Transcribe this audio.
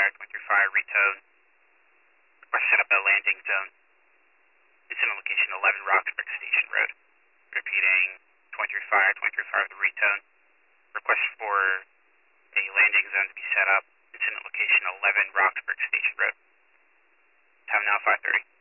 235 retone. Request set up a landing zone. Incident location 11 Roxburgh Station Road. Repeating 235 the retone. Request for a landing zone to be set up. Incident location 11 Roxburgh Station Road. Time now 5:30.